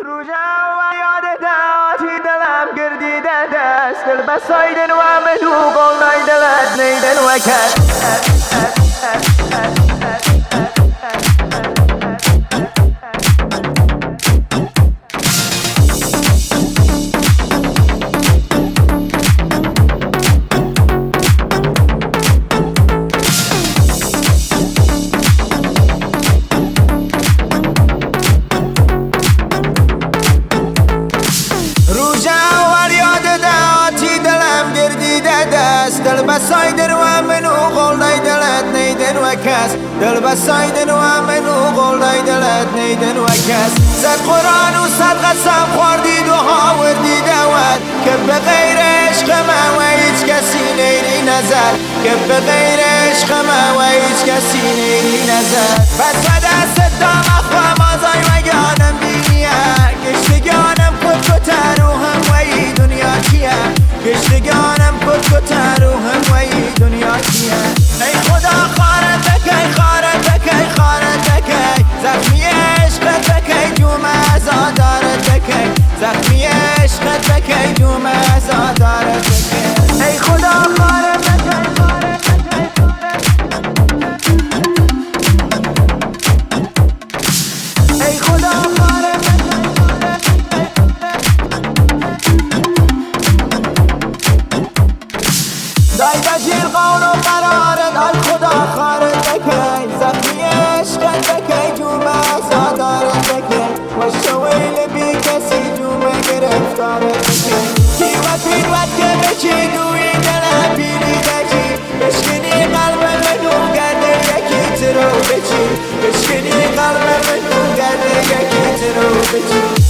روژم یادت آتی دلم گردیده دست دل بسایدن و منو قول نیدلت نیدن و کس دل بسایدن و منو قول دلت نیدن و کس دل بسایدن و منو قول دلت نیدن و کس صد قرآن و صد قسم خوردید و هاوردی دوت که به غیر عشق من و هیچ کسی نیری نظر که به غیر عشق من و هیچ کسی نیری نظر بس و دست دام اخوام آزای مگانم بینیه گشتگانم کت روحم و ای دنیا کیه گشتگانم کت روحم و ای دنیا کیه ای خدا خارت بکی خارت بکی خارت بکی زخمی عشقت بکی جوم ازادارت بکی زخمی عشقت بکی جوم ازادارت بکی ای خدا خارت بکی ای خدا خارت دای بجیر قول و قرارت ای خدا خارت بکی زخمی عشقت بکی جوم ازادارت بکی و شویل بی کسی جوم گرفتارت بکی کیوت که بچی دوی دلم بیری دکی بشکنی قلب منو گرده یکی ترو بچی بشکنی قلب منو گرده یکی ترو بچی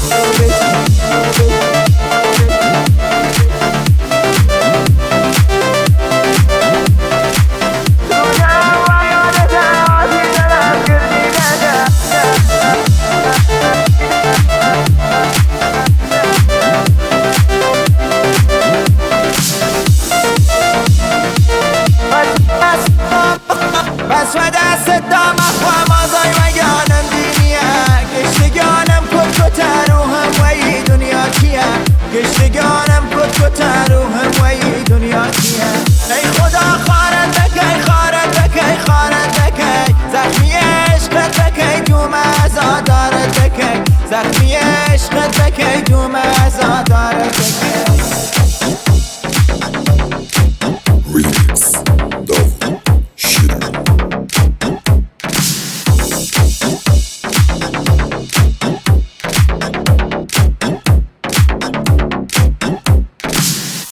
بس و دست دام اخوام آزای مگانم بینیه گشتگانم کت روحم و ای دنیا کیه گشتگانم کت روحم و ای دنیا کیه ای خدا خارت بکی خارت بکی خارت بکی زخمی عشقت بکی جوم ازادارت بکی زخمی عشقت بکی جوم ازادارت بکی